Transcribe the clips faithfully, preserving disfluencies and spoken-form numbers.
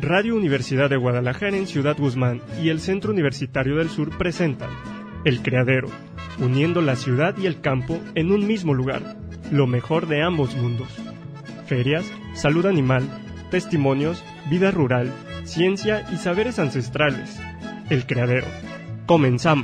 Radio Universidad de Guadalajara en Ciudad Guzmán y el Centro Universitario del Sur presentan El Criadero, uniendo la ciudad y el campo en un mismo lugar, lo mejor de ambos mundos. Ferias, salud animal, testimonios, vida rural, ciencia y saberes ancestrales. El Criadero. Comenzamos.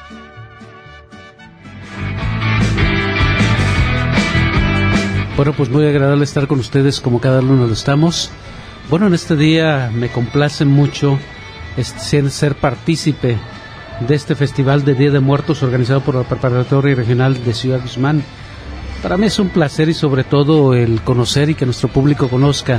Bueno, pues muy agradable estar con ustedes como cada lunes lo estamos. Bueno, en este día me complace mucho este, ser partícipe de este Festival de Día de Muertos organizado por la Preparatoria Regional de Ciudad Guzmán. Para mí es un placer y sobre todo el conocer y que nuestro público conozca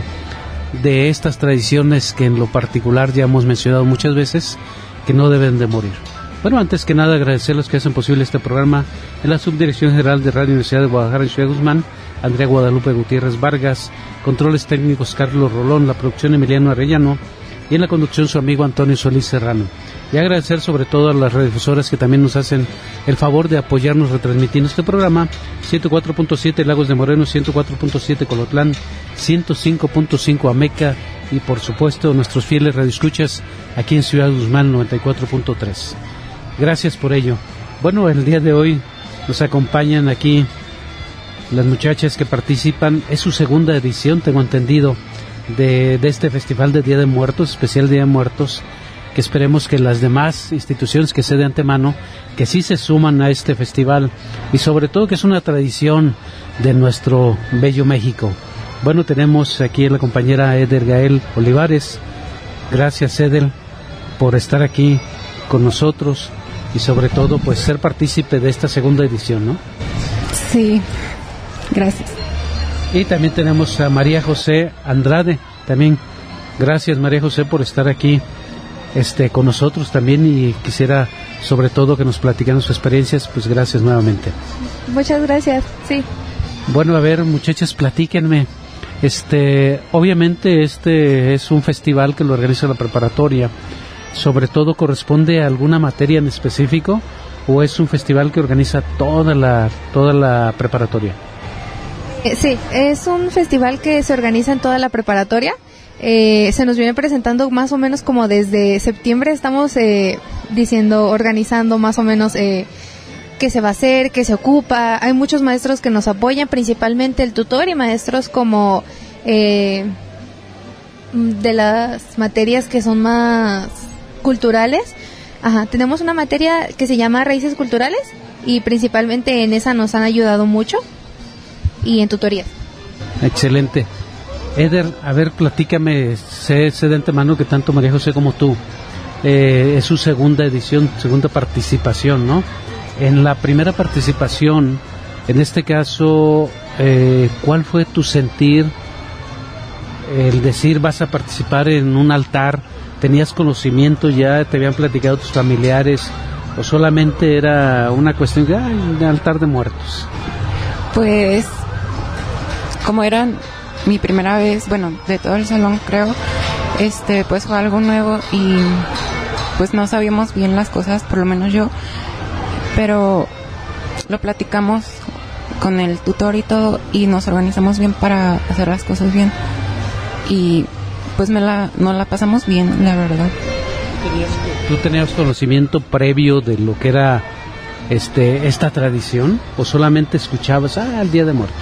de estas tradiciones que en lo particular ya hemos mencionado muchas veces que no deben de morir. Bueno, antes que nada agradecer a los que hacen posible este programa en la Subdirección General de Radio Universidad de Guadalajara en Ciudad Guzmán, Andrea Guadalupe Gutiérrez Vargas, controles técnicos Carlos Rolón, la producción Emiliano Arellano y en la conducción su amigo Antonio Solís Serrano. Y agradecer sobre todo a las radiodifusoras que también nos hacen el favor de apoyarnos retransmitiendo este programa: ciento cuatro punto siete Lagos de Moreno, ciento cuatro punto siete Colotlán, ciento cinco punto cinco Ameca y por supuesto nuestros fieles radioescuchas aquí en Ciudad Guzmán noventa y cuatro punto tres. Gracias por ello. Bueno, el día de hoy nos acompañan aquí las muchachas que participan. Es su segunda edición, tengo entendido, de, de este Festival de Día de Muertos, especial Día de Muertos, que esperemos que las demás instituciones que sé de antemano, que sí se suman a este festival, y sobre todo que es una tradición de nuestro bello México. Bueno, tenemos aquí a la compañera Eder Gael Olivares. Gracias, Eder, por estar aquí con nosotros y sobre todo pues ser partícipe de esta segunda edición, ¿no? Sí, gracias. Y también tenemos a María José Andrade, también gracias María José por estar aquí este con nosotros también, y quisiera sobre todo que nos platicaran sus experiencias. Pues gracias nuevamente. Muchas gracias, sí. Bueno, a ver, muchachas, platíquenme. Este, obviamente este es un festival que lo organiza la preparatoria. Sobre todo, ¿corresponde a alguna materia en específico o es un festival que organiza toda la toda la preparatoria? Eh, sí, es un festival que se organiza en toda la preparatoria. Eh, se nos viene presentando más o menos como desde septiembre. Estamos eh, diciendo, organizando más o menos eh, qué se va a hacer, qué se ocupa. Hay muchos maestros que nos apoyan, principalmente el tutor y maestros como eh, de las materias que son más culturales. Ajá, tenemos una materia que se llama Raíces Culturales y principalmente en esa nos han ayudado mucho y en tutorías. Excelente. Eder, a ver, platícame, sé, sé de antemano que tanto María José como tú eh, es su segunda edición, segunda participación, ¿no? En la primera participación, en este caso, eh, ¿cuál fue tu sentir? El decir vas a participar en un altar, ¿tenías conocimiento ya, te habían platicado tus familiares o solamente era una cuestión de, ay, de altar de muertos? Pues como era mi primera vez, bueno, de todo el salón creo, este, pues fue algo nuevo y pues no sabíamos bien las cosas, por lo menos yo, pero lo platicamos con el tutor y todo y nos organizamos bien para hacer las cosas bien y pues me la, nos la pasamos bien, la verdad. ¿Tú tenías conocimiento previo de lo que era este esta tradición o solamente escuchabas ah, el Día de Muertos?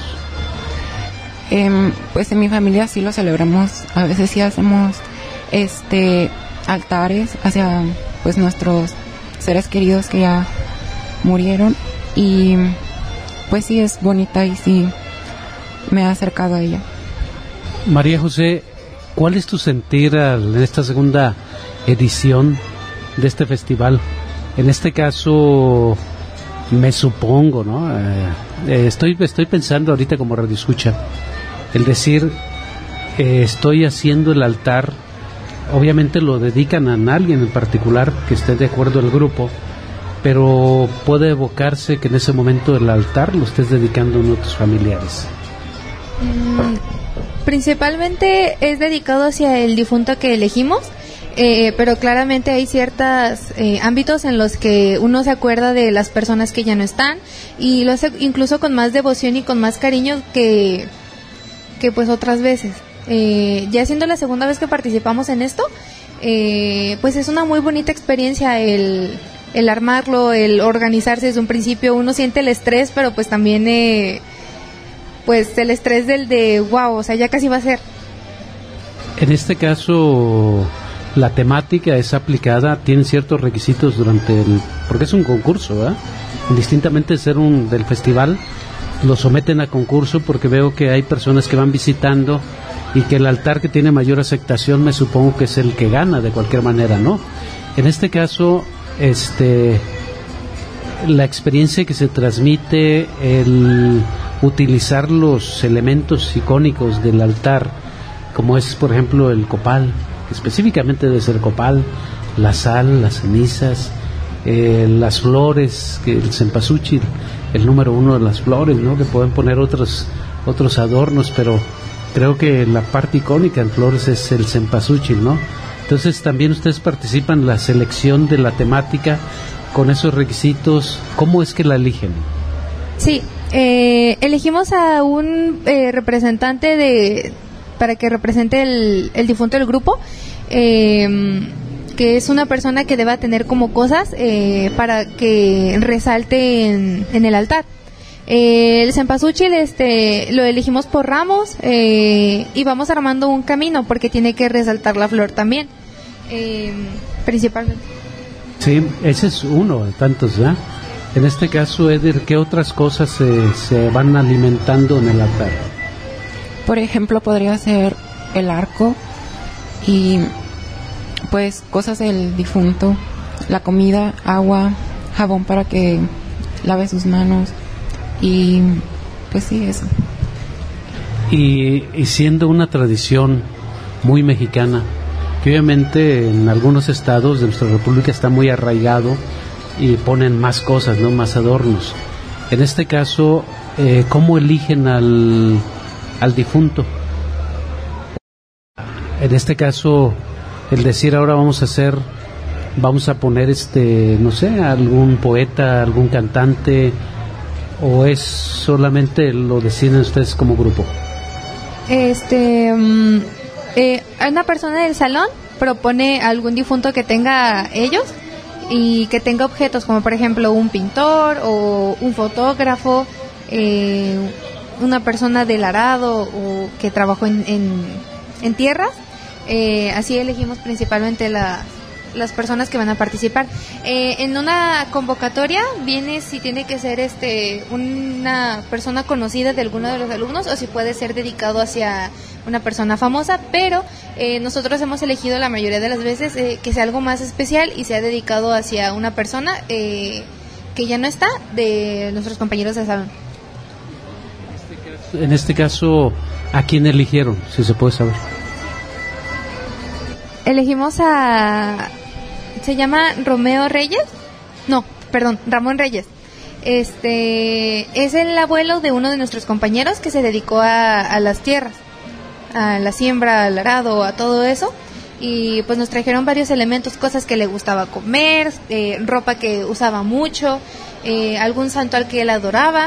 Eh, pues en mi familia sí lo celebramos, a veces sí hacemos este altares hacia pues nuestros seres queridos que ya murieron y pues sí es bonita y sí me he acercado a ella. María José, ¿cuál es tu sentir al, en esta segunda edición de este festival? En este caso, me supongo, ¿no? Eh, eh, estoy, estoy pensando ahorita como radioescucha, el decir, eh, estoy haciendo el altar, obviamente lo dedican a alguien en particular que esté de acuerdo al grupo, pero puede evocarse que en ese momento el altar lo estés dedicando a uno de tus familiares. Mm. Principalmente es dedicado hacia el difunto que elegimos, eh, pero claramente hay ciertos eh, ámbitos en los que uno se acuerda de las personas que ya no están y lo hace incluso con más devoción y con más cariño que, que pues otras veces. Eh, ya siendo la segunda vez que participamos en esto, eh, pues es una muy bonita experiencia el, el armarlo, el organizarse desde un principio. Uno siente el estrés, pero pues también eh, pues el estrés del de wow, o sea, ya casi va a ser. En este caso, la temática es aplicada, tienen ciertos requisitos durante el, porque es un concurso, ¿verdad? Indistintamente de ser un del festival, lo someten a concurso porque veo que hay personas que van visitando y que el altar que tiene mayor aceptación me supongo que es el que gana de cualquier manera, ¿no? En este caso, este, la experiencia que se transmite, el utilizar los elementos icónicos del altar, como es por ejemplo el copal, específicamente debe ser copal, la sal, las cenizas, eh, las flores, que el cempasúchil, el número uno de las flores, ¿no? Que pueden poner otros otros adornos, pero creo que la parte icónica en flores es el cempasúchil, ¿no? Entonces también ustedes participan en la selección de la temática con esos requisitos. ¿Cómo es que la eligen? Sí, eh, elegimos a un eh, representante de para que represente el, el difunto del grupo, eh, que es una persona que deba tener como cosas eh, para que resalte en, en el altar. Eh, el cempasúchil este, lo elegimos por ramos eh, y vamos armando un camino porque tiene que resaltar la flor también, eh, principalmente. Sí, ese es uno de tantos, ¿verdad? En este caso, Eder, ¿qué otras cosas se, se van alimentando en el altar? Por ejemplo, podría ser el arco y pues cosas del difunto, la comida, agua, jabón para que lave sus manos y pues sí, eso. Y, y siendo una tradición muy mexicana, que obviamente en algunos estados de nuestra república está muy arraigado y ponen más cosas, ¿no? Más adornos. En este caso, eh, ¿cómo eligen al, al difunto? En este caso, el decir ahora vamos a hacer, vamos a poner este, no sé, algún poeta, algún cantante, o es solamente lo deciden ustedes como grupo. Este, um, eh, una persona del salón propone algún difunto que tenga ellos y que tenga objetos como por ejemplo un pintor o un fotógrafo, eh, una persona del arado o que trabajó en, en, en tierras. Eh, así elegimos principalmente la, las personas que van a participar. Eh, en una convocatoria viene si tiene que ser este una persona conocida de alguno de los alumnos o si puede ser dedicado hacia una persona famosa, pero eh, nosotros hemos elegido la mayoría de las veces eh, que sea algo más especial y sea dedicado hacia una persona eh, que ya no está de nuestros compañeros de salón. En este caso, ¿a quién eligieron? Si se puede saber. Elegimos a... se llama Romeo Reyes, no, perdón, Ramón Reyes. Este es el abuelo de uno de nuestros compañeros que se dedicó a, a las tierras, a la siembra, al arado, a todo eso. Y pues nos trajeron varios elementos, cosas que le gustaba comer, eh, ropa que usaba mucho, eh, algún santo al que él adoraba.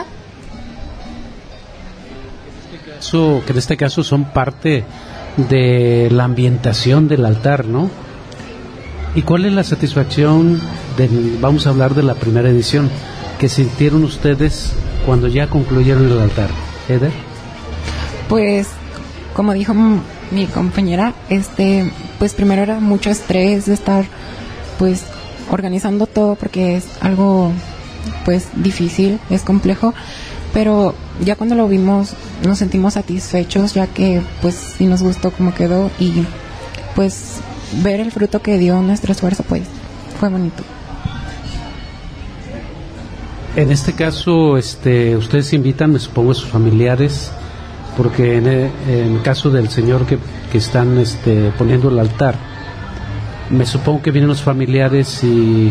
Eso, que en este caso son parte de la ambientación del altar, ¿no? ¿Y cuál es la satisfacción del, vamos a hablar de la primera edición, que sintieron ustedes cuando ya concluyeron el altar? Eder. Pues como dijo m- mi compañera, este pues primero era mucho estrés de estar pues organizando todo porque es algo pues difícil, es complejo, pero ya cuando lo vimos nos sentimos satisfechos ya que pues sí nos gustó cómo quedó y pues ver el fruto que dio nuestro esfuerzo pues fue bonito. En este caso, este, ustedes invitan, me supongo, a sus familiares, porque en el, en el caso del señor que, que están este, poniendo el altar, me supongo que vienen los familiares y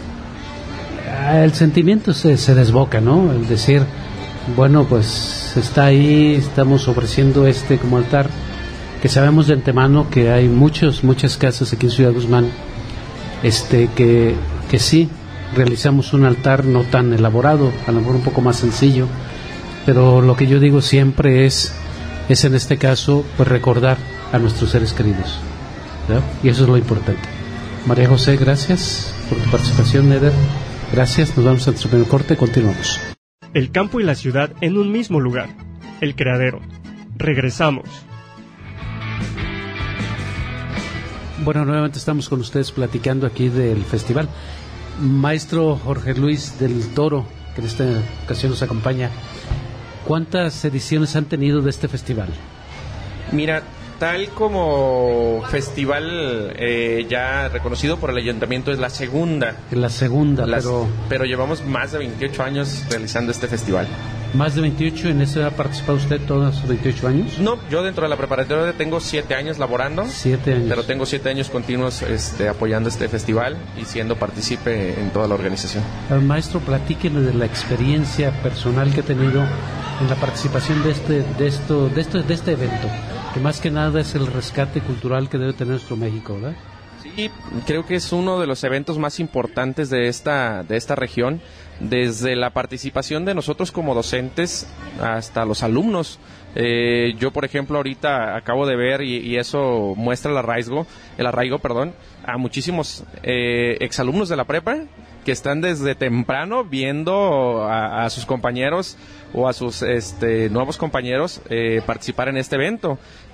el sentimiento se, se desboca, ¿no? El decir, bueno, pues está ahí, estamos ofreciendo este como altar, que sabemos de antemano que hay muchos, muchas casas aquí en Ciudad Guzmán, este, que, que sí, realizamos un altar no tan elaborado, a lo mejor un poco más sencillo, pero lo que yo digo siempre es es en este caso pues recordar a nuestros seres queridos, ¿verdad? Y eso es lo importante. María José, gracias por tu participación. Neder, gracias. Nos vamos a nuestro primer corte, continuamos. El campo y la ciudad en un mismo lugar. El Criadero. Regresamos. Bueno, nuevamente estamos con ustedes platicando aquí del festival. Maestro Jorge Luis del Toro, que en esta ocasión nos acompaña, ¿cuántas ediciones han tenido de este festival? Mira, tal como festival eh, ya reconocido por el ayuntamiento, es la segunda. La segunda, Las, pero... Pero llevamos más de veintiocho años realizando este festival. ¿Más de veintiocho? ¿En ese ha participado usted todos los veintiocho años? No, yo dentro de la preparatoria tengo siete años laborando. Siete años. Pero tengo siete años continuos este, apoyando este festival y siendo partícipe en toda la organización. El maestro, platíquenos de la experiencia personal que ha tenido en la participación de este, de esto, de esto, de este evento, que más que nada es el rescate cultural que debe tener nuestro México, ¿verdad? Sí, creo que es uno de los eventos más importantes de esta, de esta región, desde la participación de nosotros como docentes hasta los alumnos. Eh, yo, por ejemplo, ahorita acabo de ver, y, y eso muestra el arraigo, el arraigo, perdón, a muchísimos eh, exalumnos de la prepa que están desde temprano viendo a, a sus compañeros o a sus este, nuevos compañeros eh, participar en este evento.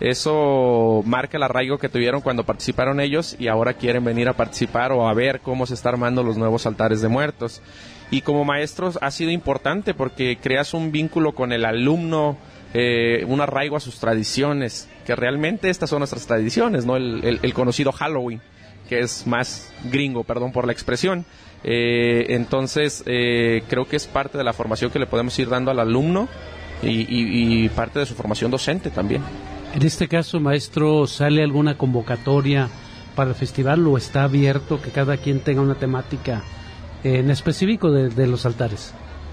Eso marca el arraigo que tuvieron cuando participaron ellos y ahora quieren venir a participar o a ver cómo se está armando los nuevos altares de muertos. Y como maestros ha sido importante porque creas un vínculo con el alumno, eh, un arraigo a sus tradiciones, que realmente estas son nuestras tradiciones, ¿no? El, el, el conocido Halloween, que es más gringo, perdón por la expresión. Eh, entonces, eh, creo que es parte de la formación que le podemos ir dando al alumno y, y, y parte de su formación docente también. En este caso, maestro, ¿sale alguna convocatoria para el festival o está abierto que cada quien tenga una temática en específico de, de los altares?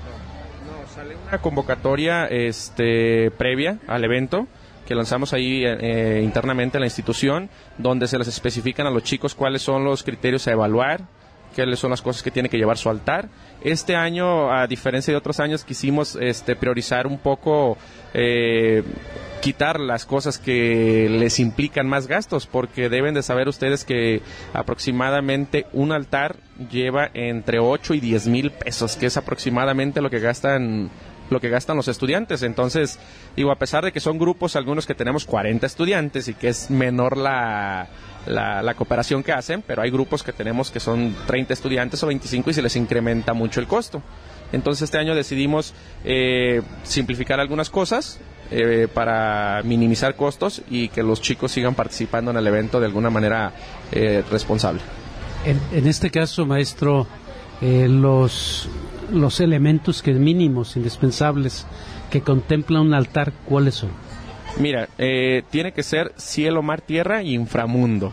No, sale una convocatoria este, previa al evento que lanzamos ahí eh, internamente en la institución, donde se les especifican a los chicos cuáles son los criterios a evaluar, cuáles son las cosas que tiene que llevar su altar. Este año, a diferencia de otros años, quisimos este, priorizar un poco, eh, quitar las cosas que les implican más gastos, porque deben de saber ustedes que aproximadamente un altar lleva entre ocho y diez mil pesos, que es aproximadamente lo que gastan lo que gastan los estudiantes. Entonces, digo, a pesar de que son grupos, algunos que tenemos cuarenta estudiantes y que es menor la, la, la cooperación que hacen, pero hay grupos que tenemos que son treinta estudiantes o veinticinco y se les incrementa mucho el costo. Entonces, este año decidimos eh, simplificar algunas cosas eh, para minimizar costos y que los chicos sigan participando en el evento de alguna manera eh, responsable. En, en este caso, maestro, eh, los... los elementos que mínimos, indispensables, que contempla un altar, ¿cuáles son? Mira, eh, tiene que ser cielo, mar, tierra y inframundo.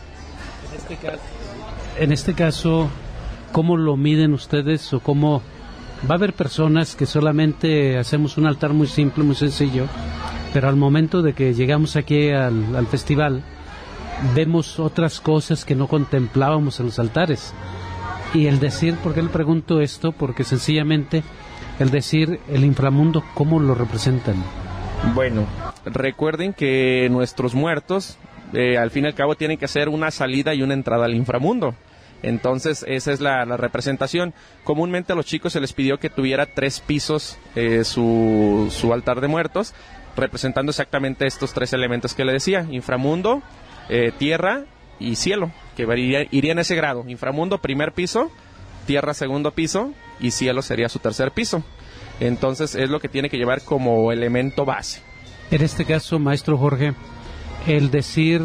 En este caso, en este caso, ¿cómo lo miden ustedes o cómo? Va a haber personas que solamente hacemos un altar muy simple, muy sencillo, pero al momento de que llegamos aquí al, al festival, vemos otras cosas que no contemplábamos en los altares. Y el decir, ¿por qué le pregunto esto? Porque sencillamente el decir el inframundo, ¿cómo lo representan? Bueno, recuerden que nuestros muertos, eh, al fin y al cabo, tienen que hacer una salida y una entrada al inframundo. Entonces, esa es la, la representación. Comúnmente a los chicos se les pidió que tuviera tres pisos eh, su, su altar de muertos, representando exactamente estos tres elementos que le decía: inframundo, eh, tierra y cielo, que iría, iría en ese grado. Inframundo, primer piso; tierra, segundo piso; y cielo sería su tercer piso. Entonces es lo que tiene que llevar como elemento base. En este caso, maestro Jorge, el decir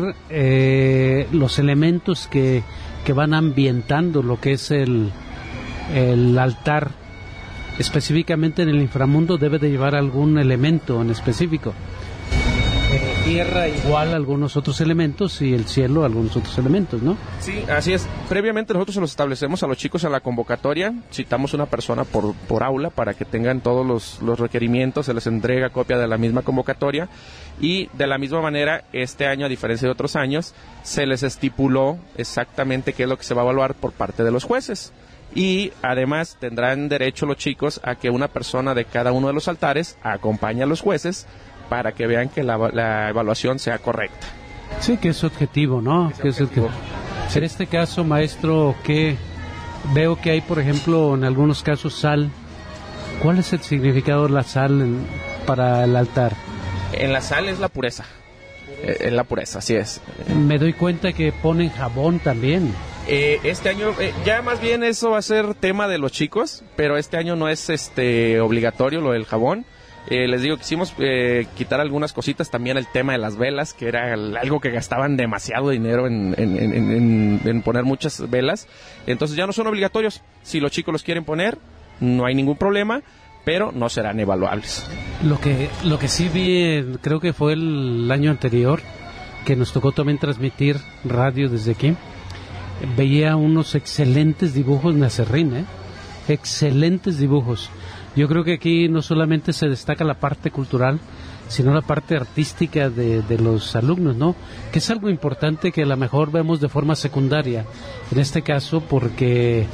eh, los elementos que, que van ambientando lo que es el, el altar, específicamente en el inframundo, debe de llevar algún elemento en específico. Tierra igual a algunos otros elementos y el cielo algunos otros elementos, ¿no? Sí, así es. Previamente nosotros se los establecemos a los chicos en la convocatoria, citamos una persona por, por aula para que tengan todos los, los requerimientos, se les entrega copia de la misma convocatoria y de la misma manera este año, a diferencia de otros años, se les estipuló exactamente qué es lo que se va a evaluar por parte de los jueces. Y además tendrán derecho los chicos a que una persona de cada uno de los altares acompañe a los jueces para que vean que la, la evaluación sea correcta. Sí, que es objetivo, ¿no? Que es objetivo. En este caso, maestro, que veo que hay, por ejemplo, en algunos casos sal. ¿Cuál es el significado de la sal en, para el altar? En la sal es la pureza. Es la pureza, así es. Me doy cuenta que ponen jabón también. Eh, este año, eh, ya más bien eso va a ser tema de los chicos, pero este año no es este obligatorio lo del jabón. Eh, les digo, quisimos eh, quitar algunas cositas, también el tema de las velas, que era algo que gastaban demasiado dinero en, en, en, en, en poner muchas velas. Entonces ya no son obligatorios. Si los chicos los quieren poner, no hay ningún problema, pero no serán evaluables. Lo que, lo que sí vi, creo que fue el año anterior, que nos tocó también transmitir radio desde aquí, veía unos excelentes dibujos en acerrín, ¿eh? Excelentes dibujos. Yo creo que aquí no solamente se destaca la parte cultural, sino la parte artística de, de los alumnos, ¿no? Que es algo importante que a lo mejor vemos de forma secundaria, en este caso porque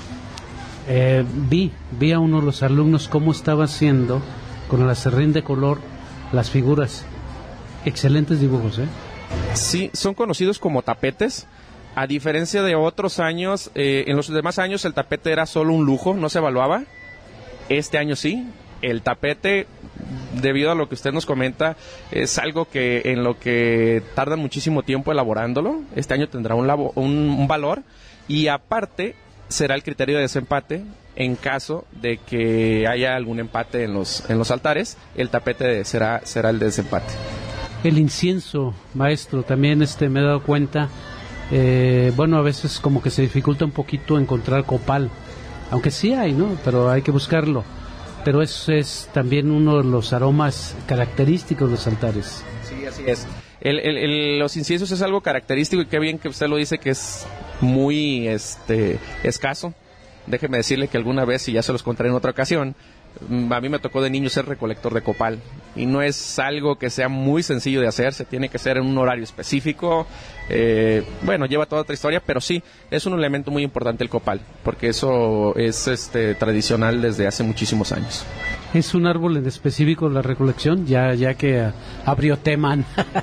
eh, vi, vi a uno de los alumnos cómo estaba haciendo con el acerrín de color las figuras. Excelentes dibujos, ¿eh? Sí, son conocidos como tapetes. A diferencia de otros años, eh, en los demás años el tapete era solo un lujo, no se evaluaba. Este año sí, el tapete, debido a lo que usted nos comenta, es algo que en lo que tardan muchísimo tiempo elaborándolo. Este año tendrá un, labo, un, un valor y aparte será el criterio de desempate en caso de que haya algún empate en los, en los altares. El tapete será, será el de desempate. El incienso, maestro, también este me he dado cuenta, eh, bueno, a veces como que se dificulta un poquito encontrar copal. Aunque sí hay, ¿no? Pero hay que buscarlo. Pero eso es también uno de los aromas característicos de los altares. Sí, así es. El, el, el, los inciensos es algo característico y qué bien que usted lo dice, que es muy este escaso. Déjeme decirle que alguna vez, y ya se los contaré en otra ocasión, a mí me tocó de niño ser recolector de copal y no es algo que sea muy sencillo de hacer, se tiene que hacer en un horario específico. Eh, bueno, lleva toda otra historia, pero sí, es un elemento muy importante el copal, porque eso es este tradicional desde hace muchísimos años. ¿Es un árbol en específico la recolección, ya ya que uh, abrió tema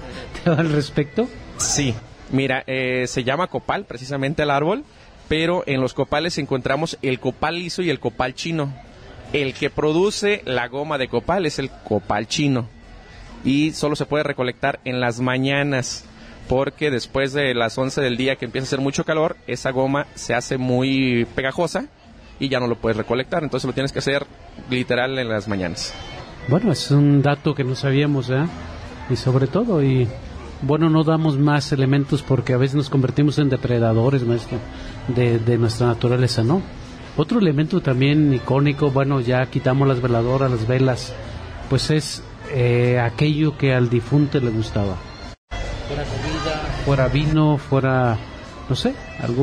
al respecto? Sí, mira, eh, se llama copal precisamente el árbol, pero en los copales encontramos el copal liso y el copal chino. El que produce la goma de copal es el copal chino y solo se puede recolectar en las mañanas porque después de las once del día que empieza a hacer mucho calor, esa goma se hace muy pegajosa y ya no lo puedes recolectar, entonces lo tienes que hacer literal en las mañanas. Bueno, es un dato que no sabíamos, ¿eh? Y sobre todo, y bueno, no damos más elementos porque a veces nos convertimos en depredadores, maestro, de, de nuestra naturaleza, ¿no? Otro elemento también icónico, bueno, ya quitamos las veladoras, las velas, pues es eh, aquello que al difunto le gustaba. Fuera comida, fuera vino, fuera, no sé,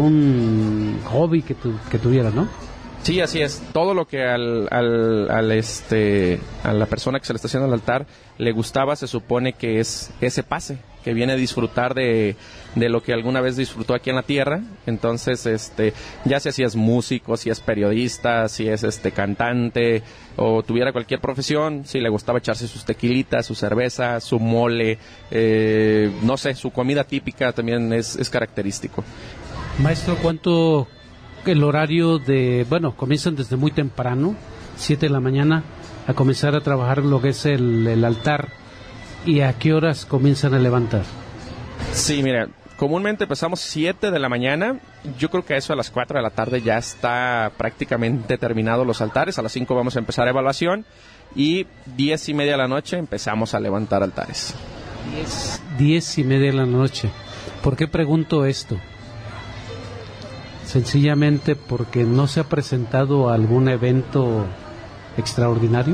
algún hobby que, tu, que tuviera, ¿no? Sí, así es. Todo lo que al, al, al este, a la persona que se le está haciendo al altar le gustaba, se supone que es ese pase, que viene a disfrutar de, de lo que alguna vez disfrutó aquí en la tierra. Entonces, este, ya sea si es músico, si es periodista, si es este cantante o tuviera cualquier profesión, si le gustaba echarse sus tequilitas, su cerveza, su mole, eh, no sé, su comida típica también es, es característico. Maestro, ¿cuánto el horario de, bueno, comienzan desde muy temprano, siete de la mañana, a comenzar a trabajar lo que es el, el altar, y a qué horas comienzan a levantar? Sí, mira, comúnmente empezamos siete de la mañana, yo creo que a eso a las cuatro de la tarde ya está prácticamente terminado los altares, a las cinco vamos a empezar evaluación, y diez y media de la noche empezamos a levantar altares. Diez, diez y media de la noche. ¿Por qué pregunto esto? Sencillamente porque no se ha presentado algún evento extraordinario.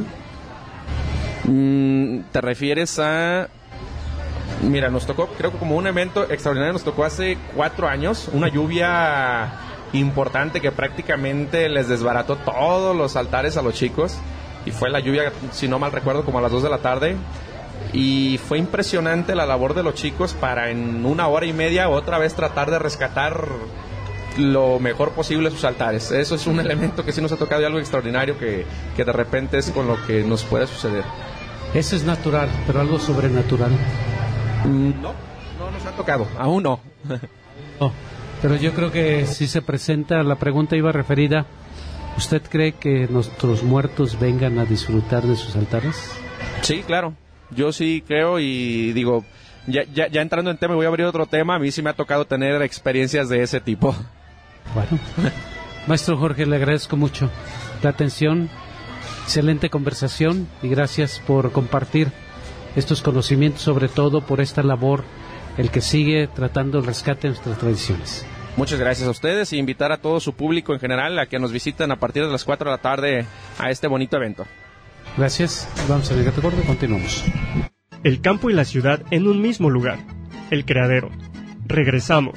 Mm, ¿te refieres a...? Mira, nos tocó, creo que como un evento extraordinario nos tocó hace cuatro años, una lluvia importante que prácticamente les desbarató todos los altares a los chicos, y fue la lluvia, si no mal recuerdo, como a las dos de la tarde, y fue impresionante la labor de los chicos para en una hora y media otra vez tratar de rescatar lo mejor posible sus altares. Eso es un elemento que sí nos ha tocado, y algo extraordinario que, que de repente es con lo que nos puede suceder. Eso es natural, pero algo sobrenatural. No, no nos ha tocado, aún no. No, pero yo creo que si se presenta, la pregunta iba referida, ¿usted cree que nuestros muertos vengan a disfrutar de sus altares? Sí, claro, yo sí creo y digo, ya, ya, ya entrando en tema, voy a abrir otro tema, a mí sí me ha tocado tener experiencias de ese tipo. Bueno, maestro Jorge, le agradezco mucho la atención, excelente conversación y gracias por compartir estos conocimientos, sobre todo por esta labor, el que sigue tratando el rescate de nuestras tradiciones. Muchas gracias a ustedes y invitar a todo su público en general a que nos visiten a partir de las cuatro de la tarde a este bonito evento. Gracias, vamos a Gato Gordo, continuamos. El campo y la ciudad en un mismo lugar. El Criadero. Regresamos.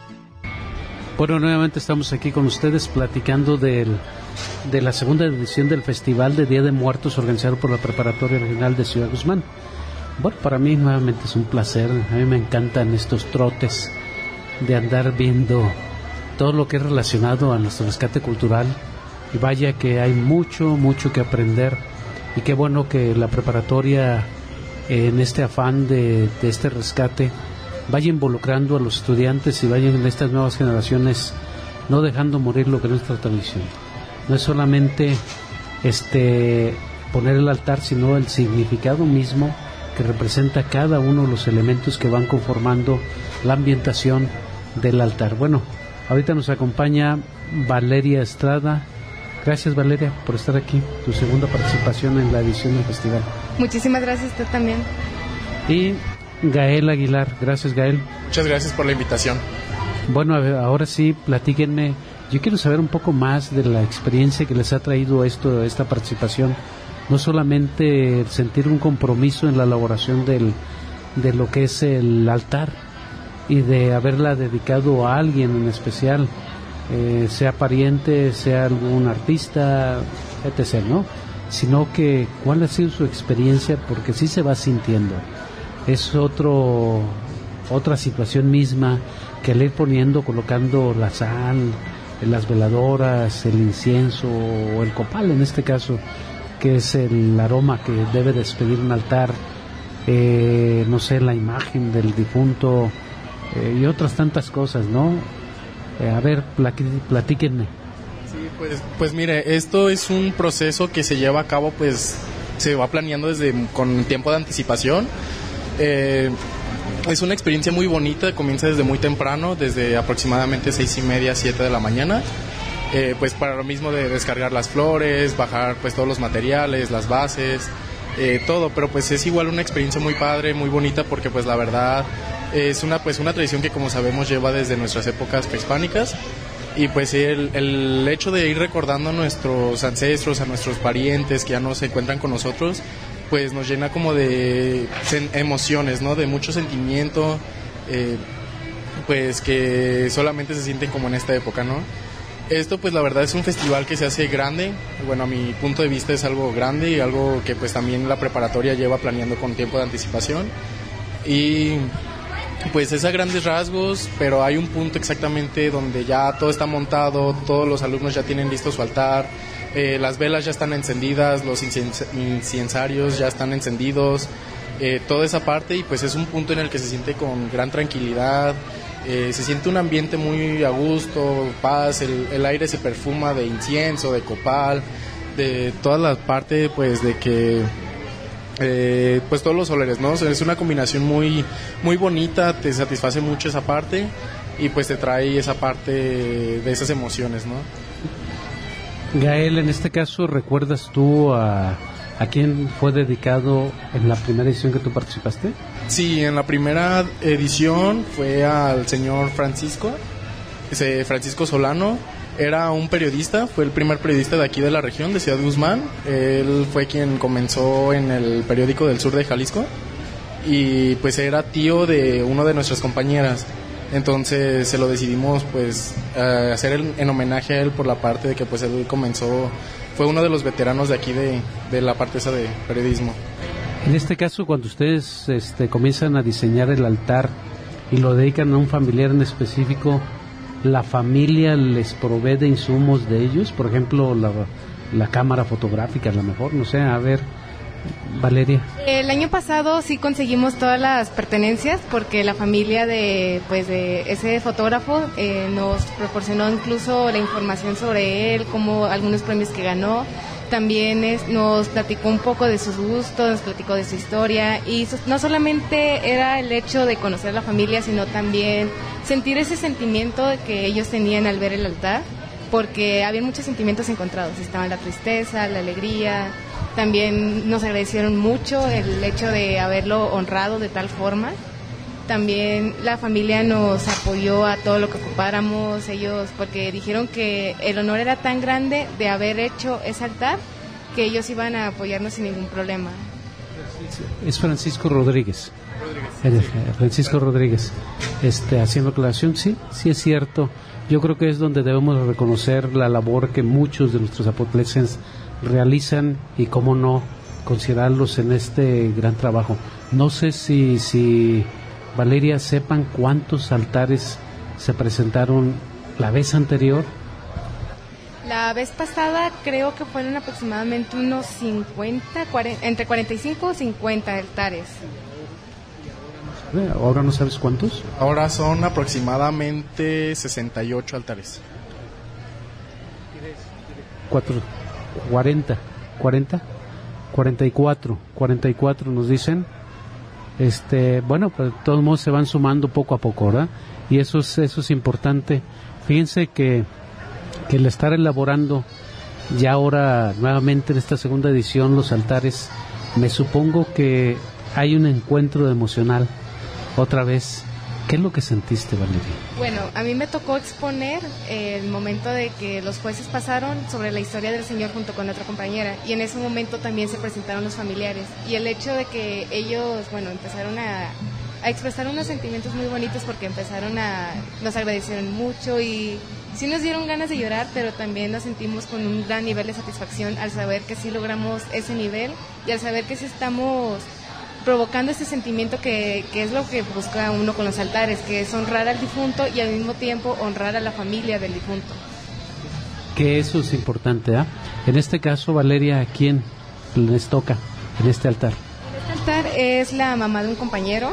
Bueno, nuevamente estamos aquí con ustedes platicando del, de la segunda edición del Festival de Día de Muertos organizado por la Preparatoria Regional de Ciudad Guzmán. Bueno, para mí nuevamente es un placer, a mí me encantan estos trotes de andar viendo todo lo que es relacionado a nuestro rescate cultural y vaya que hay mucho, mucho que aprender y qué bueno que la preparatoria en este afán de, de este rescate vaya involucrando a los estudiantes y vayan en estas nuevas generaciones no dejando morir lo que es nuestra tradición. No es solamente este poner el altar, sino el significado mismo que representa cada uno de los elementos que van conformando la ambientación del altar. Bueno, ahorita nos acompaña Valeria Estrada. Gracias, Valeria, por estar aquí, tu segunda participación en la edición del festival. Muchísimas gracias, usted también. Y Gael Aguilar, gracias, Gael. Muchas gracias por la invitación. Bueno, a ver, ahora sí, platíquenme. Yo quiero saber un poco más de la experiencia que les ha traído esto, esta participación. No solamente el sentir un compromiso en la elaboración del, de lo que es el altar y de haberla dedicado a alguien en especial, eh, sea pariente, sea algún artista, etcétera, ¿no? Sino que cuál ha sido su experiencia, porque sí se va sintiendo. Es otro otra situación misma que el ir poniendo, colocando la sal, las veladoras, el incienso o el copal en este caso, que es el aroma que debe despedir un altar, eh, no sé, la imagen del difunto eh, y otras tantas cosas, ¿no? Eh, a ver, platíquenme. Sí, pues, pues mire, esto es un proceso que se lleva a cabo, pues se va planeando desde con tiempo de anticipación. Eh, es una experiencia muy bonita, comienza desde muy temprano, desde aproximadamente seis y media, siete de la mañana. Eh, pues para lo mismo de descargar las flores, bajar pues todos los materiales, las bases, eh, todo, pero pues es igual una experiencia muy padre, muy bonita, porque pues la verdad es una pues una tradición que, como sabemos, lleva desde nuestras épocas prehispánicas, y pues el, el hecho de ir recordando a nuestros ancestros, a nuestros parientes que ya no se encuentran con nosotros, pues nos llena como de emociones, ¿no? De mucho sentimiento, eh, pues que solamente se sienten como en esta época, ¿no? Esto pues la verdad es un festival que se hace grande, bueno, a mi punto de vista es algo grande y algo que pues también la preparatoria lleva planeando con tiempo de anticipación, y pues es a grandes rasgos, pero hay un punto exactamente donde ya todo está montado, todos los alumnos ya tienen listo su altar, eh, las velas ya están encendidas, los incens- incensarios ya están encendidos, eh, toda esa parte, y pues es un punto en el que se siente con gran tranquilidad. Eh, se siente un ambiente muy a gusto, paz, el, el aire se perfuma de incienso, de copal, de toda la parte pues de que eh, pues todos los olores, ¿no? O sea, es una combinación muy muy bonita, te satisface mucho esa parte y pues te trae esa parte de esas emociones, ¿no? Gael, en este caso, ¿recuerdas tú a ¿a quién fue dedicado en la primera edición que tú participaste? Sí, en la primera edición fue al señor Francisco, ese Francisco Solano. Era un periodista, fue el primer periodista de aquí de la región, de Ciudad Guzmán. Él fue quien comenzó en el periódico del sur de Jalisco y pues era tío de una de nuestras compañeras. Entonces se lo decidimos pues uh, hacer el, en homenaje a él, por la parte de que pues él comenzó, fue uno de los veteranos de aquí de, de la parte esa de periodismo. En este caso, cuando ustedes este, comienzan a diseñar el altar y lo dedican a un familiar en específico, ¿la familia les provee de insumos de ellos? Por ejemplo, la, la cámara fotográfica, a lo mejor, no sé, a ver, Valeria. El año pasado sí conseguimos todas las pertenencias porque la familia de pues de ese fotógrafo eh, nos proporcionó incluso la información sobre él, como algunos premios que ganó. También es, nos platicó un poco de sus gustos, nos platicó de su historia y so, no solamente era el hecho de conocer a la familia, sino también sentir ese sentimiento que ellos tenían al ver el altar, porque había muchos sentimientos encontrados, estaban la tristeza, la alegría, también nos agradecieron mucho el hecho de haberlo honrado de tal forma. También la familia nos apoyó a todo lo que ocupáramos, ellos, porque dijeron que el honor era tan grande de haber hecho ese altar, que ellos iban a apoyarnos sin ningún problema. Es Francisco Rodríguez. Rodríguez. Francisco Rodríguez, este, haciendo aclaración, sí, sí es cierto. Yo creo que es donde debemos reconocer la labor que muchos de nuestros apotleses realizan y, cómo no, considerarlos en este gran trabajo. No sé si... si Valeria, sepan cuántos altares se presentaron la vez anterior. La vez pasada creo que fueron aproximadamente unos cincuenta, cuarenta, entre cuarenta y cinco o cincuenta altares. ¿Ahora no sabes cuántos? Ahora son aproximadamente sesenta y ocho altares. Cuatro, cuarenta, cuarenta, cuarenta y cuatro, cuarenta y cuatro nos dicen. Este, bueno, pues de todos modos se van sumando poco a poco, ¿verdad? Y eso es, eso es importante. Fíjense que, que el estar elaborando ya ahora nuevamente en esta segunda edición los altares, me supongo que hay un encuentro emocional otra vez. ¿Qué es lo que sentiste, Valeria? Bueno, a mí me tocó exponer el momento de que los jueces pasaron sobre la historia del Señor junto con otra compañera, y en ese momento también se presentaron los familiares, y el hecho de que ellos, bueno, empezaron a, a expresar unos sentimientos muy bonitos, porque empezaron a, nos agradecieron mucho y sí nos dieron ganas de llorar, pero también nos sentimos con un gran nivel de satisfacción al saber que sí logramos ese nivel y al saber que sí estamos provocando ese sentimiento que, que es lo que busca uno con los altares, que es honrar al difunto y al mismo tiempo honrar a la familia del difunto. Que eso es importante, ¿ah? ¿eh? En este caso, Valeria, ¿a quién les toca en este altar? En este altar es la mamá de un compañero.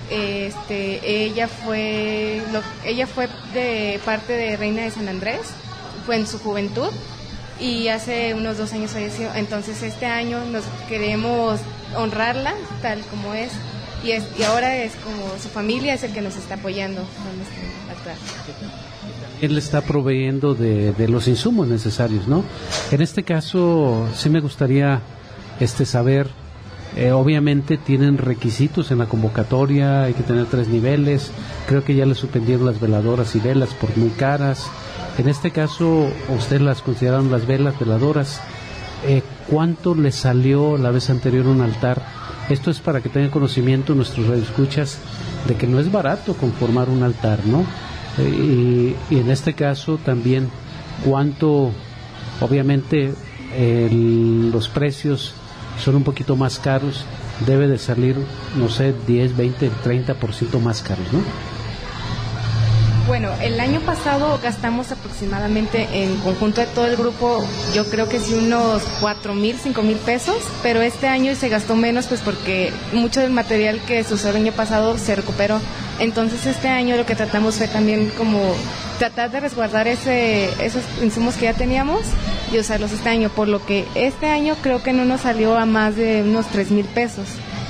Este, ella fue, lo, ella fue de parte de Reina de San Andrés, fue en su juventud y hace unos dos años falleció. Entonces este año nos queremos honrarla tal como es y, es y ahora es como su familia es el que nos está apoyando con este altar. Él le está proveyendo de, de los insumos necesarios, ¿no? En este caso sí me gustaría este saber, eh, obviamente tienen requisitos en la convocatoria, hay que tener tres niveles, creo que ya le suspendieron las veladoras y velas por muy caras. En este caso, ustedes las consideraron las velas, veladoras. Eh, ¿Cuánto le salió la vez anterior un altar? Esto es para que tengan conocimiento nuestros radioescuchas de que no es barato conformar un altar, ¿no? Eh, y, y en este caso también, ¿cuánto? Obviamente el, los precios son un poquito más caros, debe de salir, no sé, diez, veinte, treinta por ciento más caros, ¿no? Bueno, el año pasado gastamos aproximadamente en conjunto de todo el grupo, yo creo que sí unos cuatro mil, cinco mil pesos, pero este año se gastó menos pues porque mucho del material que se usó el año pasado se recuperó. Entonces este año lo que tratamos fue también como tratar de resguardar ese, esos insumos que ya teníamos y usarlos este año, por lo que este año creo que no nos salió a más de unos tres mil pesos.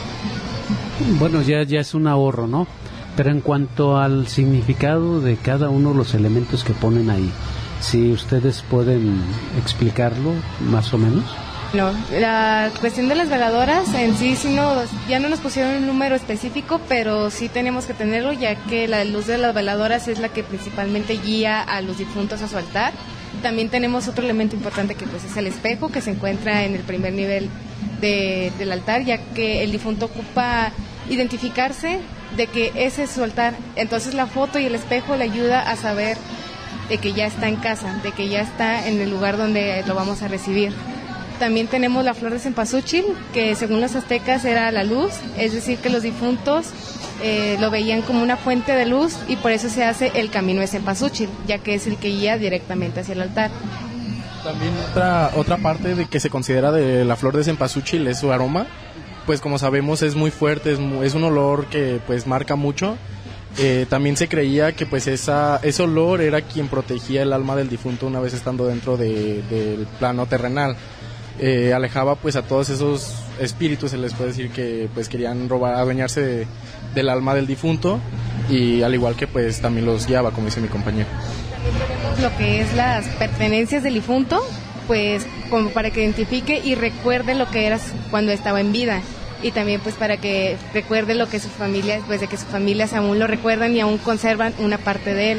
Bueno, ya, ya es un ahorro, ¿no? Pero en cuanto al significado de cada uno de los elementos que ponen ahí, si ustedes pueden explicarlo más o menos. No, la cuestión de las veladoras en sí, sí nos, ya no nos pusieron un número específico, pero sí tenemos que tenerlo, ya que la luz de las veladoras es la que principalmente guía a los difuntos a su altar. También tenemos otro elemento importante que pues es el espejo, que se encuentra en el primer nivel de, del altar, ya que el difunto ocupa identificarse de que ese es su altar. Entonces la foto y el espejo le ayuda a saber de que ya está en casa, de que ya está en el lugar donde lo vamos a recibir. También tenemos la flor de cempasúchil, que según los aztecas era la luz, es decir que los difuntos eh, lo veían como una fuente de luz y por eso se hace el camino de cempasúchil, ya que es el que guía directamente hacia el altar. También otra, otra parte de que se considera de la flor de cempasúchil es su aroma. Pues como sabemos es muy fuerte, es, muy, es un olor que pues marca mucho. Eh, también se creía que pues esa, ese olor era quien protegía el alma del difunto una vez estando dentro de, del plano terrenal. Eh, alejaba pues a todos esos espíritus, se les puede decir que pues querían robar, adueñarse de, del alma del difunto, y al igual que pues también los guiaba, como dice mi compañero. Lo que es las pertenencias del difunto, pues como para que identifique y recuerde lo que era cuando estaba en vida, y también pues para que recuerde lo que su familia, pues de que sus familias aún lo recuerdan y aún conservan una parte de él.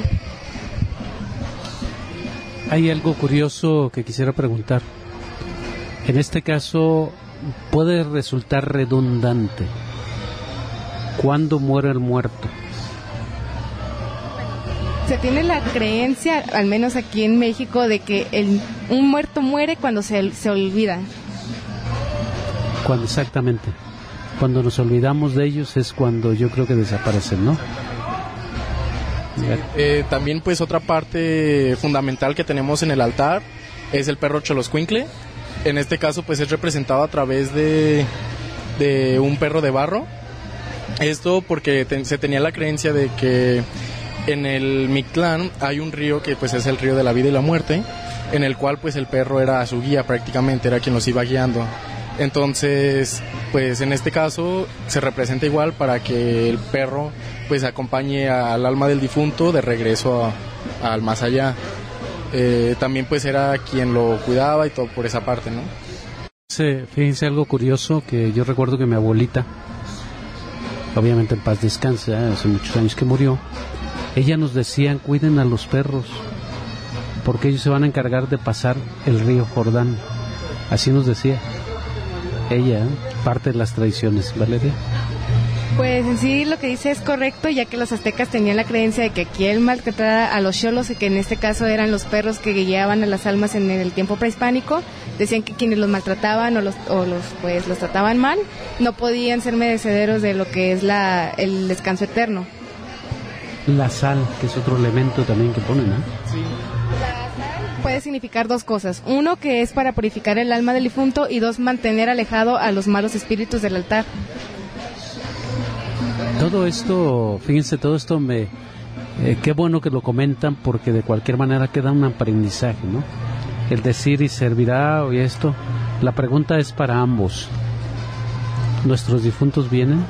Hay algo curioso que quisiera preguntar. En este caso puede resultar redundante. ¿Cuándo muere el muerto? Se tiene la creencia, al menos aquí en México, de que el, un muerto muere cuando se, se olvida. Cuando exactamente. Cuando nos olvidamos de ellos es cuando yo creo que desaparecen, ¿no? Sí, eh, también pues otra parte fundamental que tenemos en el altar es el perro Xoloscuincle. En este caso pues es representado a través de, de un perro de barro. Esto porque te, se tenía la creencia de que en el Mictlán hay un río que pues es el río de la vida y la muerte, en el cual pues el perro era su guía prácticamente, era quien los iba guiando. Entonces, pues en este caso se representa igual para que el perro pues acompañe al alma del difunto de regreso a, al más allá. Eh, también pues era quien lo cuidaba y todo por esa parte, ¿no? Sí, fíjense algo curioso que yo recuerdo que mi abuelita, obviamente en paz descanse, hace muchos años que murió, ella nos decía, cuiden a los perros, porque ellos se van a encargar de pasar el río Jordán. Así nos decía ella, ¿eh? Parte de las tradiciones. Valeria. Pues en sí lo que dice es correcto, ya que los aztecas tenían la creencia de que aquí el maltrataba a los xolos, y que en este caso eran los perros que guiaban a las almas en el tiempo prehispánico. Decían que quienes los maltrataban o los, o los pues los trataban mal no podían ser merecederos de lo que es la el descanso eterno. La sal, que es otro elemento también que ponen, ¿no? Sí. Puede significar dos cosas. Uno, que es para purificar el alma del difunto, y dos, mantener alejado a los malos espíritus del altar. Todo esto, fíjense, todo esto me... Eh, qué bueno que lo comentan, porque de cualquier manera queda un aprendizaje, ¿no? El decir y servirá y esto. La pregunta es para ambos. ¿Nuestros difuntos vienen?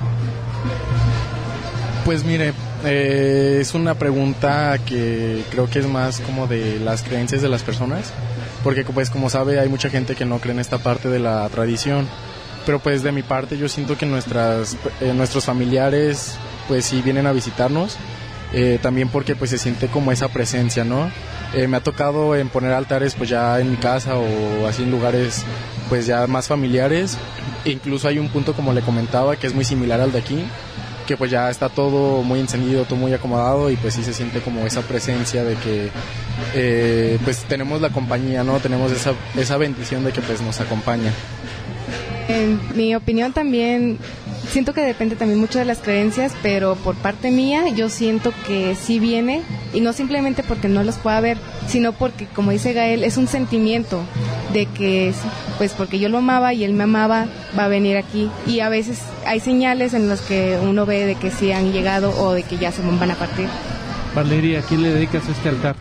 Pues mire, eh, es una pregunta que creo que es más como de las creencias de las personas, porque pues como sabe hay mucha gente que no cree en esta parte de la tradición, pero pues de mi parte yo siento que nuestras eh, nuestros familiares pues sí vienen a visitarnos, eh, también porque pues se siente como esa presencia, ¿no? Eh, me ha tocado en poner altares pues ya en mi casa o así en lugares pues ya más familiares. Incluso hay un punto, como le comentaba, que es muy similar al de aquí, que pues ya está todo muy encendido, todo muy acomodado, y pues sí se siente como esa presencia de que eh, pues tenemos la compañía, ¿no? Tenemos esa, esa bendición de que pues nos acompaña. En mi opinión también, siento que depende también mucho de las creencias, pero por parte mía yo siento que sí viene, y no simplemente porque no los pueda ver, sino porque, como dice Gael, es un sentimiento de que pues porque yo lo amaba y él me amaba, va a venir aquí, y a veces hay señales en las que uno ve de que sí han llegado o de que ya se van a partir. Valeria, ¿a quién le dedicas este altar?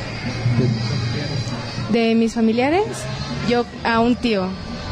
De mis familiares, yo a un tío.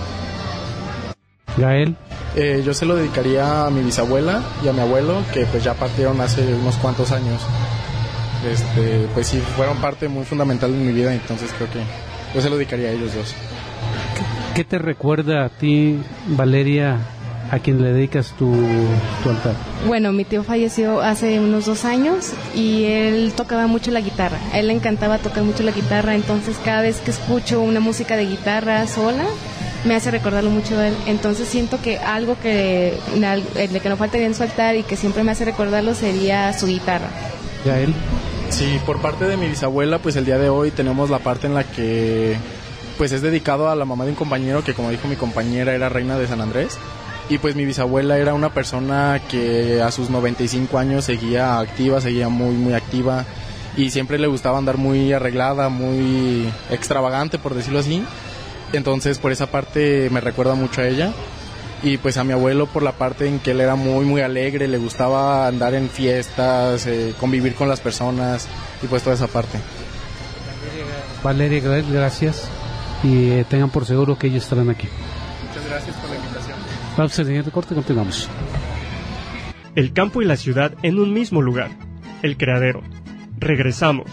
Gael. Eh, yo se lo dedicaría a mi bisabuela y a mi abuelo, que pues ya partieron hace unos cuantos años. Este, pues sí, fueron parte muy fundamental de mi vida, entonces creo que yo se lo dedicaría a ellos dos. ¿Qué te recuerda a ti, Valeria, a quien le dedicas tu, tu altar? Bueno, mi tío falleció hace unos dos años y él tocaba mucho la guitarra. A él le encantaba tocar mucho la guitarra, entonces cada vez que escucho una música de guitarra sola, me hace recordarlo mucho a él. Entonces siento que algo que, el que no faltaría en su altar y que siempre me hace recordarlo sería su guitarra. ¿Ya él? Sí, por parte de mi bisabuela, pues el día de hoy tenemos la parte en la que pues es dedicado a la mamá de un compañero que, como dijo mi compañera, era reina de San Andrés. Y pues mi bisabuela era una persona que a sus noventa y cinco años seguía activa, seguía muy muy activa. y siempre le gustaba andar muy arreglada, muy extravagante, por decirlo así. Entonces por esa parte me recuerda mucho a ella. Y pues a mi abuelo por la parte en que él era muy muy alegre, le gustaba andar en fiestas, eh, convivir con las personas y pues toda esa parte. Valeria, gracias y eh, tengan por seguro que ellos estarán aquí. Muchas gracias por la invitación. Vamos al siguiente corte, continuamos. El campo y la ciudad en un mismo lugar. El Criadero. Regresamos.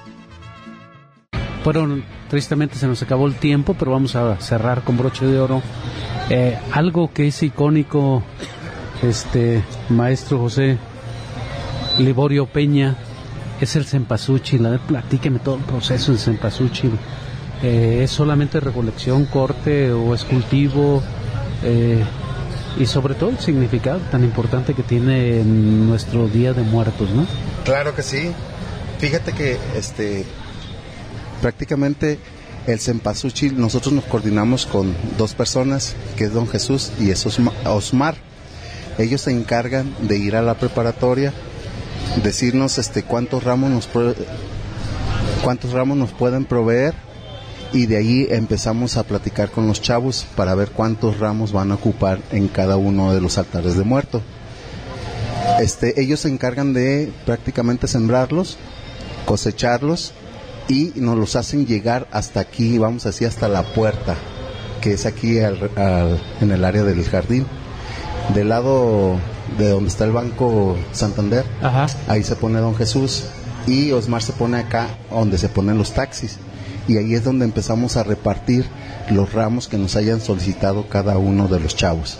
Bueno, tristemente se nos acabó el tiempo, pero vamos a cerrar con broche de oro. Eh, algo que es icónico, este maestro José Liborio Peña, es el cempasúchil. A ver, platíqueme todo el proceso del cempasúchil. Eh, ¿Es solamente recolección, corte o es cultivo? Eh, y sobre todo el significado tan importante que tiene en nuestro Día de Muertos, ¿no? Claro que sí. Fíjate que este prácticamente el cempasúchil, nosotros nos coordinamos con dos personas, que es don Jesús y es Osmar. Ellos se encargan de ir a la preparatoria, decirnos este cuántos ramos nos pro, cuántos ramos nos pueden proveer, y de ahí empezamos a platicar con los chavos para ver cuántos ramos van a ocupar en cada uno de los altares de muerto. Este, ellos se encargan de prácticamente sembrarlos, cosecharlos, y nos los hacen llegar hasta aquí, vamos a decir hasta la puerta, que es aquí al, al, en el área del jardín, del lado de donde está el Banco Santander. Ajá. Ahí se pone don Jesús y Osmar se pone acá donde se ponen los taxis, y ahí es donde empezamos a repartir los ramos que nos hayan solicitado cada uno de los chavos.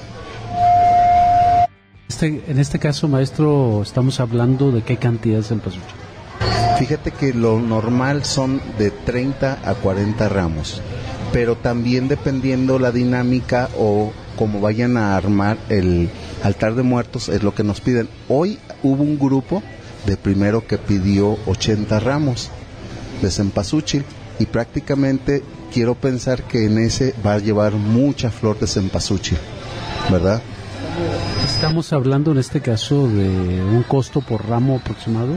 Este, en este caso, maestro, estamos hablando de qué cantidad es el cempasúchil. Fíjate que lo normal son de treinta a cuarenta ramos, pero también dependiendo la dinámica o como vayan a armar el altar de muertos es lo que nos piden. Hoy hubo un grupo de primero que pidió ochenta ramos de cempasúchil, y prácticamente quiero pensar que en ese va a llevar mucha flor de cempasúchil, ¿verdad? Estamos hablando en este caso de un costo por ramo aproximado.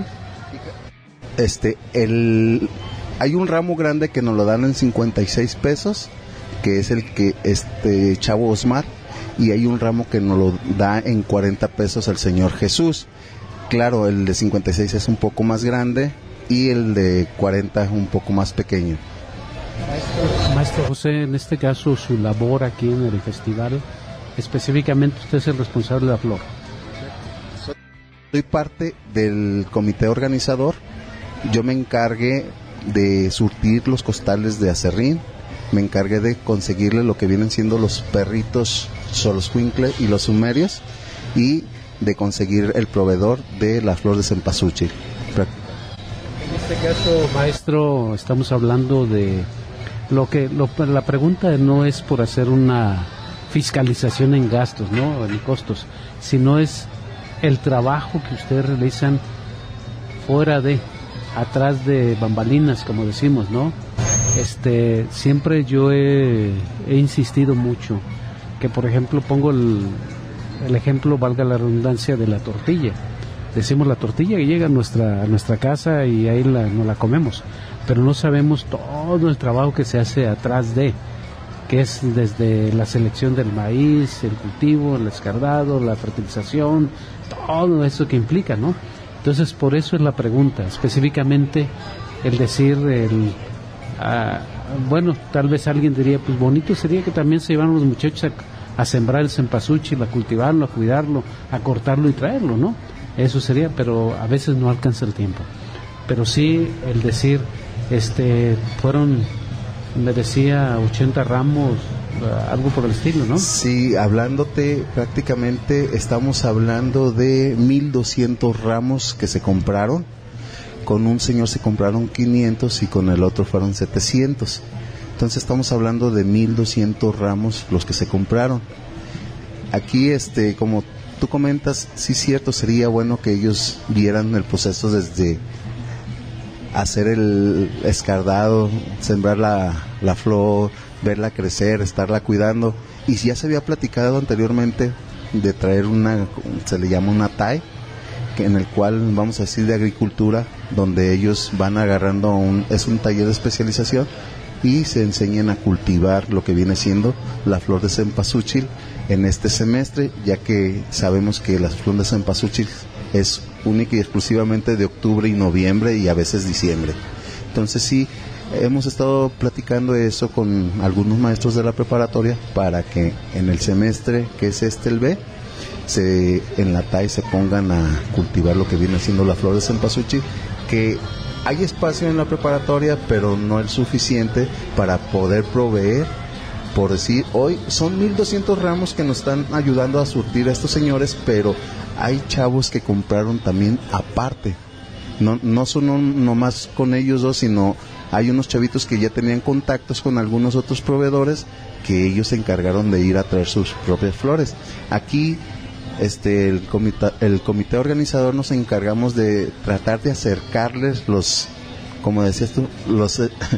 Este, el, hay un ramo grande que nos lo dan en cincuenta y seis pesos, que es el que este chavo Osmar, y hay un ramo que nos lo da en cuarenta pesos el señor Jesús. Claro, el de cincuenta y seis es un poco más grande y el de cuarenta es un poco más pequeño. Maestro, Maestro José, en este caso su labor aquí en el festival, específicamente usted es el responsable de la flor. Soy parte del comité organizador. Yo me encargué de surtir los costales de acerrín, me encargué de conseguirle lo que vienen siendo los perritos Xoloscuincle y los sumerios, y de conseguir el proveedor de la flor de cempasúchil. En este caso, maestro, estamos hablando de lo que lo, la pregunta no es por hacer una fiscalización en gastos, ¿no?, en costos, sino es el trabajo que ustedes realizan fuera de, atrás de bambalinas, como decimos, ¿no? Este, siempre yo he, he insistido mucho que, por ejemplo, pongo el, el ejemplo, valga la redundancia, de la tortilla. Decimos la tortilla que llega a nuestra, a nuestra casa y ahí la, nos la comemos, pero no sabemos todo el trabajo que se hace atrás de, que es desde la selección del maíz, el cultivo, el escardado, la fertilización, todo eso que implica, ¿no? Entonces, por eso es la pregunta, específicamente el decir, el, uh, bueno, tal vez alguien diría, pues bonito sería que también se llevaran los muchachos a, a sembrar el cempasúchil, a cultivarlo, a cuidarlo, a cortarlo y traerlo, ¿no? Eso sería, pero a veces no alcanza el tiempo. Pero sí, el decir, este, fueron, me decía, ochenta ramos, algo por el estilo, ¿no? Sí, hablándote, prácticamente estamos hablando de mil doscientos ramos que se compraron. Con un señor se compraron quinientos y con el otro fueron setecientos. Entonces estamos hablando de mil doscientos ramos los que se compraron. Aquí, este, como tú comentas, sí, cierto, sería bueno que ellos vieran el proceso desde hacer el escardado, sembrar la, la flor, verla crecer, estarla cuidando. Y si ya se había platicado anteriormente de traer una, se le llama una T A E, que en el cual vamos a decir de agricultura, donde ellos van agarrando un, es un taller de especialización y se enseñan a cultivar lo que viene siendo la flor de cempasúchil en este semestre, ya que sabemos que la flor de cempasúchil es única y exclusivamente de octubre y noviembre y a veces diciembre. Entonces sí, hemos estado platicando eso con algunos maestros de la preparatoria para que en el semestre, que es este el B, se, en la T A E se pongan a cultivar lo que viene siendo la flor de cempasúchil, que hay espacio en la preparatoria, pero no es suficiente para poder proveer. Por decir, hoy son mil doscientos ramos que nos están ayudando a surtir a estos señores, pero hay chavos que compraron también aparte. No, no son un, nomás con ellos dos, sino hay unos chavitos que ya tenían contactos con algunos otros proveedores que ellos se encargaron de ir a traer sus propias flores. Aquí este el comité, el comité organizador nos encargamos de tratar de acercarles los, como decías tú, los,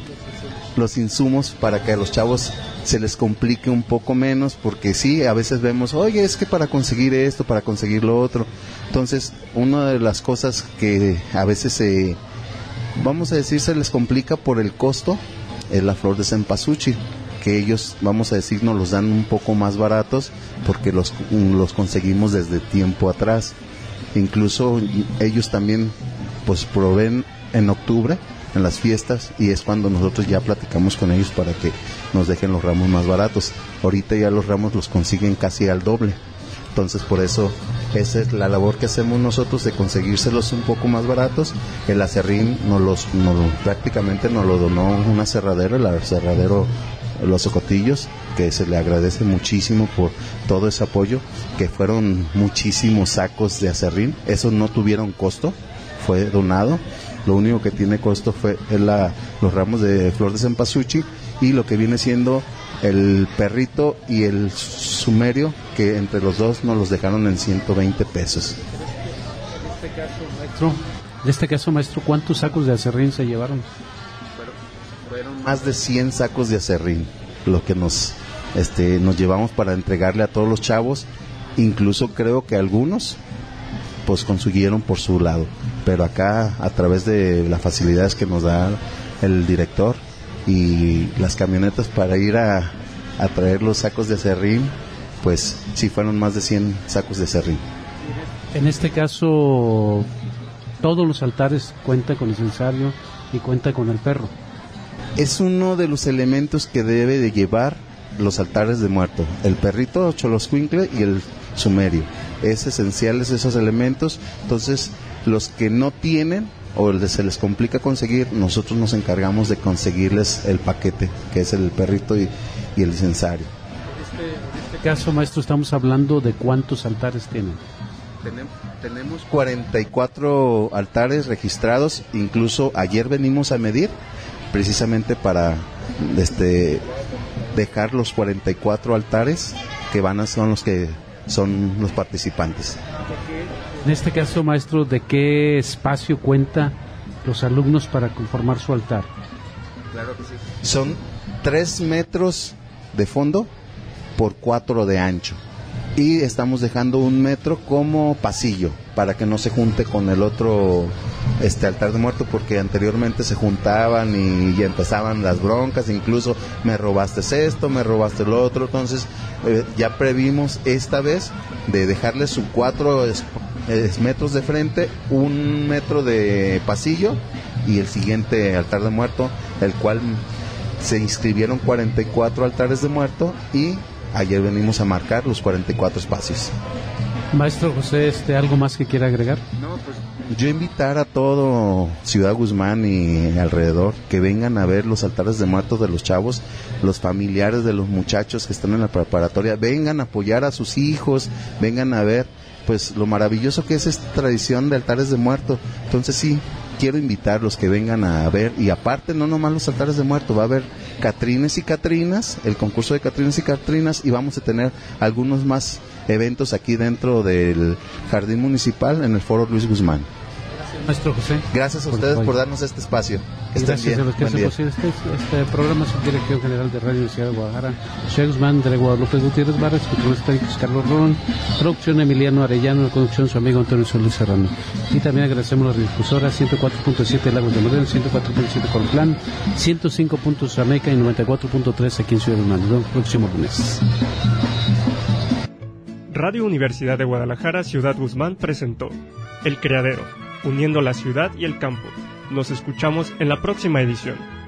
los insumos para que a los chavos se les complique un poco menos, porque sí, a veces vemos, oye, es que para conseguir esto, para conseguir lo otro. Entonces, una de las cosas que a veces se, vamos a decir, se les complica por el costo, es la flor de cempasúchil, que ellos, vamos a decir, nos los dan un poco más baratos, porque los, los conseguimos desde tiempo atrás. Incluso ellos también, pues, proveen en octubre, en las fiestas, y es cuando nosotros ya platicamos con ellos para que nos dejen los ramos más baratos. Ahorita ya los ramos los consiguen casi al doble, entonces por eso esa es la labor que hacemos nosotros, de conseguírselos un poco más baratos. El acerrín nos los, nos, prácticamente nos lo donó un aserradero, el aserradero Los Ocotillos, que se le agradece muchísimo por todo ese apoyo, que fueron muchísimos sacos de acerrín. Esos no tuvieron costo, fue donado. Lo único que tiene costo fue la, los ramos de flor de cempasúchil y lo que viene siendo el perrito y el sumerio, que entre los dos nos los dejaron en ciento veinte pesos. En este caso, maestro, en este caso, maestro, ¿cuántos sacos de acerrín se llevaron? Fueron más de cien sacos de acerrín, lo que nos, este, nos llevamos para entregarle a todos los chavos. Incluso creo que algunos pues consiguieron por su lado, pero acá a través de las facilidades que nos da el director y las camionetas para ir a, a traer los sacos de acerrín, pues sí fueron más de cien sacos de acerrín. En este caso, todos los altares cuentan con el censario y cuenta con el perro. Es uno de los elementos que debe de llevar los altares de muerto, el perrito Xoloscuincle y el sumerio. Es esenciales esos elementos. Entonces, los que no tienen o el de se les complica conseguir, nosotros nos encargamos de conseguirles el paquete, que es el perrito y, y el censario. Este, en este caso, maestro, estamos hablando de cuántos altares tienen. Tenemos, tenemos cuarenta y cuatro altares registrados. Incluso ayer venimos a medir precisamente para este dejar los cuarenta y cuatro altares que van a son los que son los participantes. En este caso, maestro, ¿de qué espacio cuenta los alumnos para conformar su altar? Claro que sí. Son tres metros de fondo por cuatro de ancho. Y estamos dejando un metro como pasillo para que no se junte con el otro este altar de muerto, porque anteriormente se juntaban y ya empezaban las broncas, incluso me robaste esto, me robaste lo otro. Entonces eh, ya previmos esta vez de dejarles sus cuatro es, es metros de frente, un metro de pasillo y el siguiente altar de muerto, el cual se inscribieron cuarenta y cuatro altares de muerto y ayer venimos a marcar los cuarenta y cuatro espacios. Maestro José, este, ¿algo más que quiera agregar? No, pues yo invitar a todo Ciudad Guzmán y alrededor que vengan a ver los altares de muertos de los chavos, los familiares de los muchachos que están en la preparatoria, vengan a apoyar a sus hijos, vengan a ver pues lo maravilloso que es esta tradición de altares de muertos. Entonces sí, quiero invitarlos que vengan a ver, y aparte no nomás los altares de muertos, va a haber Catrines y Catrinas, el concurso de Catrines y Catrinas, y vamos a tener algunos más eventos aquí dentro del Jardín Municipal en el Foro Luis Guzmán. Maestro José. Gracias a ustedes por darnos este espacio. Gracias a los que hacen posible este, este programa. Subdirección General de Radio Universidad de Guadalajara, José Guzmán, de Guadalupe Gutiérrez Barras, controles técnicos Carlos Rolón, producción Emiliano Arellano, producción su amigo Antonio Solís Serrano. Y también agradecemos a las difusoras ciento cuatro punto siete Lagos de Moreno, ciento cuatro punto siete Corplán, ciento cinco punto Zameca y noventa y cuatro punto tres aquí en Ciudad Humana. Nos vemos el próximo lunes. Radio Universidad de Guadalajara, Ciudad Guzmán presentó El Criadero, uniendo la ciudad y el campo. Nos escuchamos en la próxima edición.